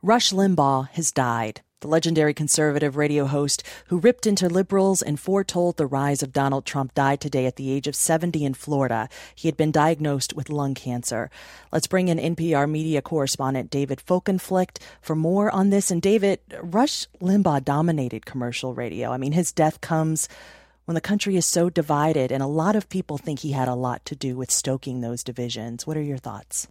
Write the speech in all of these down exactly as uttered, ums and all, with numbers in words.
Rush Limbaugh has died. The legendary conservative radio host who ripped into liberals and foretold the rise of Donald Trump died today at the age of seventy in Florida. He had been diagnosed with lung cancer. Let's bring in N P R media correspondent David Folkenflik for more on this. And David, Rush Limbaugh dominated commercial radio. I mean, his death comes when the country is so divided, and a lot of people think he had a lot to do with stoking those divisions. What are your thoughts?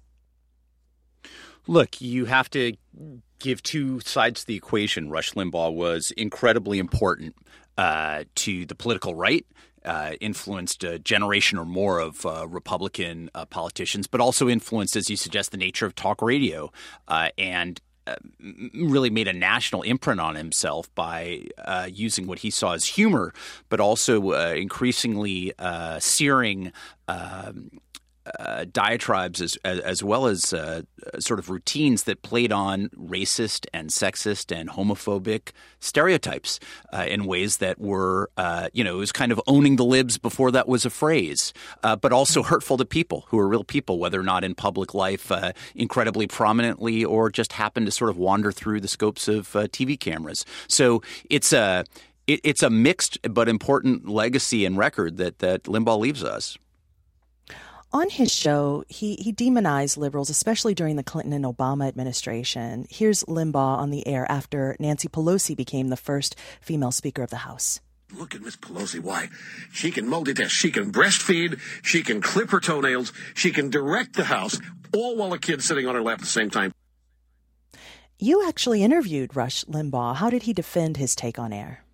Look, you have to give two sides to the equation. Rush Limbaugh was incredibly important uh, to the political right, uh, influenced a generation or more of uh, Republican uh, politicians, but also influenced, as you suggest, the nature of talk radio uh, and uh, really made a national imprint on himself by uh, using what he saw as humor, but also uh, increasingly uh, searing um, Uh, diatribes as, as as well as uh, sort of routines that played on racist and sexist and homophobic stereotypes uh, in ways that were, uh, you know, it was kind of owning the libs before that was a phrase, uh, but also hurtful to people who are real people, whether or not in public life uh, incredibly prominently or just happen to sort of wander through the scopes of uh, T V cameras. So it's a it, it's a mixed but important legacy and record that that Limbaugh leaves us. On his show, he, he demonized liberals, especially during the Clinton and Obama administration. Here's Limbaugh on the air after Nancy Pelosi became the first female Speaker of the House. Look at Miss Pelosi. Why? She can multitask. She can breastfeed. She can clip her toenails. She can direct the House, all while a kid's sitting on her lap at the same time. You actually interviewed Rush Limbaugh. How did he defend his take on air?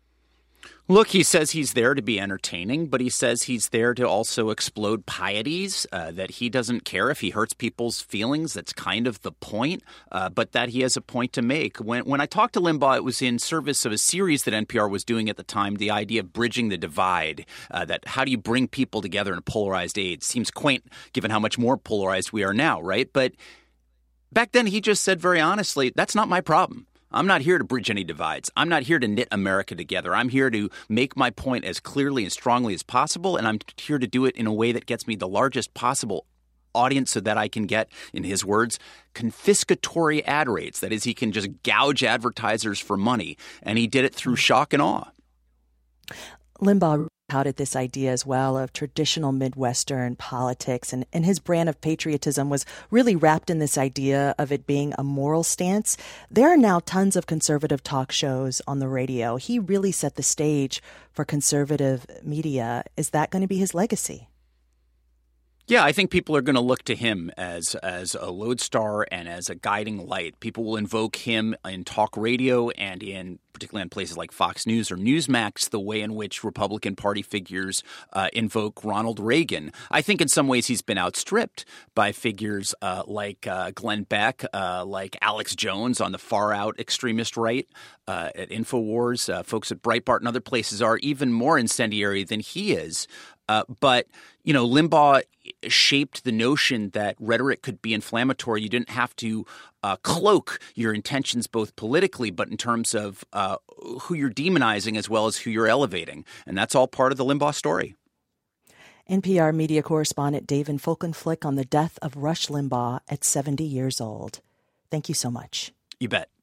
Look, he says he's there to be entertaining, but he says he's there to also explode pieties, uh, that he doesn't care if he hurts people's feelings. That's kind of the point, uh, but that he has a point to make. When when I talked to Limbaugh, it was in service of a series that N P R was doing at the time, the idea of bridging the divide, uh, that how do you bring people together in a polarized age? Seems quaint given how much more polarized we are now, right? But back then he just said very honestly, that's not my problem. I'm not here to bridge any divides. I'm not here to knit America together. I'm here to make my point as clearly and strongly as possible, and I'm here to do it in a way that gets me the largest possible audience so that I can get, in his words, confiscatory ad rates. That is, he can just gouge advertisers for money, and he did it through shock and awe. Limbaugh touted this idea as well of traditional Midwestern politics, and, and his brand of patriotism was really wrapped in this idea of it being a moral stance. There are now tons of conservative talk shows on the radio. He really set the stage for conservative media. Is that going to be his legacy? Yeah, I think people are going to look to him as as a lodestar and as a guiding light. People will invoke him in talk radio and in particularly on places like Fox News or Newsmax, the way in which Republican Party figures uh, invoke Ronald Reagan. I think in some ways he's been outstripped by figures uh, like uh, Glenn Beck, uh, like Alex Jones on the far-out extremist right uh, at InfoWars. Uh, folks at Breitbart and other places are even more incendiary than he is. Uh, but, you know, Limbaugh shaped the notion that rhetoric could be inflammatory. You didn't have to uh, cloak your intentions both politically, but in terms of uh, who you're demonizing as well as who you're elevating. And that's all part of the Limbaugh story. N P R media correspondent David Folkenflik on the death of Rush Limbaugh at seventy years old. Thank you so much. You bet.